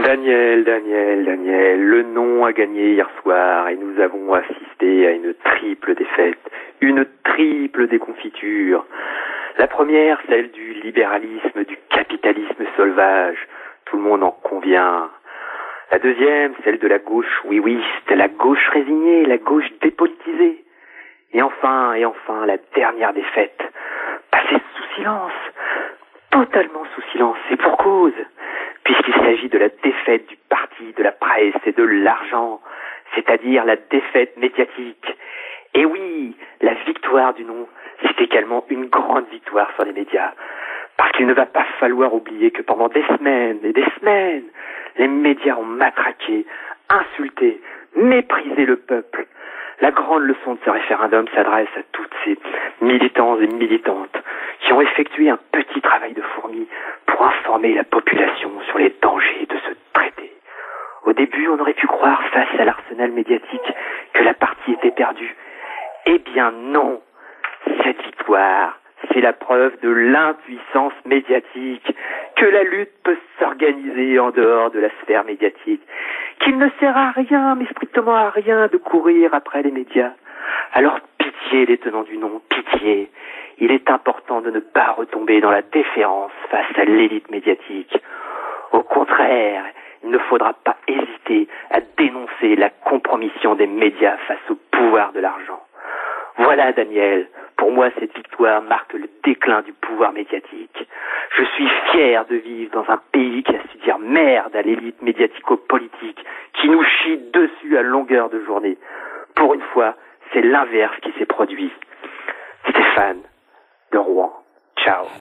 Daniel, le non a gagné hier soir et nous avons assisté à une triple défaite, une triple déconfiture. La première, celle du libéralisme, du capitalisme sauvage, tout le monde en convient. La deuxième, celle de la gauche oui-wiste, la gauche résignée, la gauche dépolitisée. Et enfin, la dernière défaite, passée sous silence, totalement sous silence, et pour cause, puisqu'il s'agit de la défaite du parti, de la presse et de l'argent, c'est-à-dire la défaite médiatique. Et oui, la victoire du non, c'est également une grande victoire sur les médias, parce qu'il ne va pas falloir oublier que pendant des semaines et des semaines, les médias ont matraqué, insulté, méprisé le peuple. La grande leçon de ce référendum s'adresse à toutes ces militants et militantes qui ont effectué un petit travail de fourmi pour informer la population sur les dangers de ce traité. Au début, on aurait pu croire, face à l'arsenal médiatique, que la partie était perdue. Eh bien non, cette victoire, c'est la preuve de l'impuissance médiatique, que la lutte peut s'organiser en dehors de la sphère médiatique, qu'il ne sert à rien, mais strictement à rien, de courir après les médias. Alors pitié les tenants du non, pitié. Il est important de ne pas retomber dans la déférence face à l'élite médiatique. Au contraire, il ne faudra pas hésiter à dénoncer la compromission des médias face au pouvoir de l'argent. Voilà, Daniel, pour moi cette victoire marque le déclin du pouvoir médiatique. Je suis fier de vivre dans un pays qui a su dire merde à l'élite médiatico-politique, qui nous chie dessus à longueur de journée. Pour une fois, c'est l'inverse qui s'est produit. Stéphane de Rouen. Ciao.